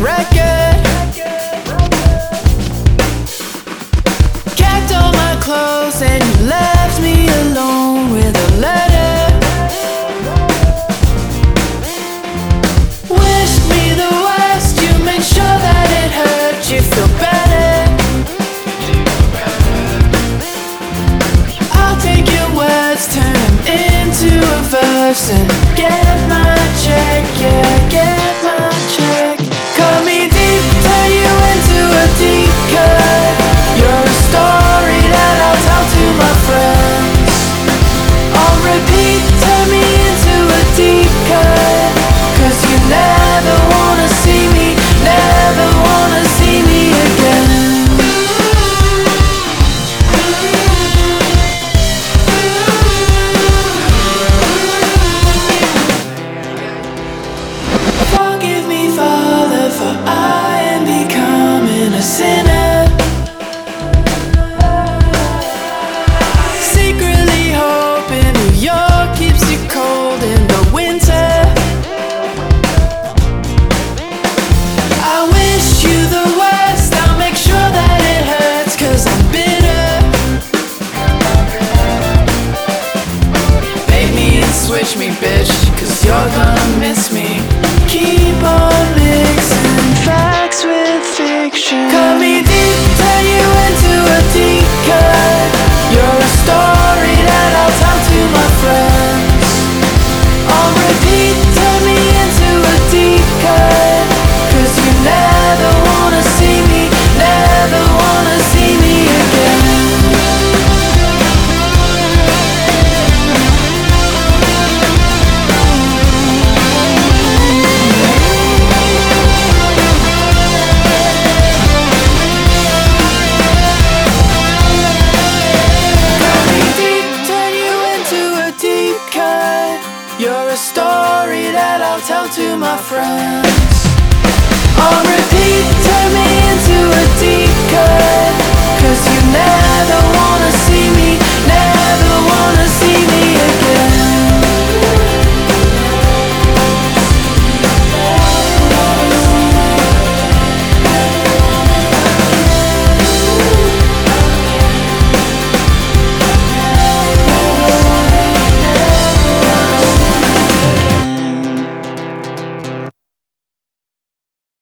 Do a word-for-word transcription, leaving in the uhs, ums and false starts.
record. Kept all my clothes and you left me alone with a letter. Wished me the worst, you made sure that it hurt you feel better. I'll take your words, turn them into a verse and get my check, yeah, get my check. Cut me deep, turn you into a deep cut. You're a story that I'll tell to my friends. On repeat, turn me into a deep cut. Cause you never wanna see me, never wanna see me again. Forgive me, Father, for I am becoming a sinner. Secretly hoping New York keeps you cold in the winter. I wish you the worst, I'll make sure that it hurts, cause I'm bitter. Make me and switch me, bitch, cause you're gonna miss me. Keep on mixing facts with fiction. Cut me deep, turn you into a deep cut. You're a story that I'll tell to my friends. On repeat, turn me into a deep cut. Cause you never wanna see me, never wanna see me again. You're a story that I'll tell to my friends.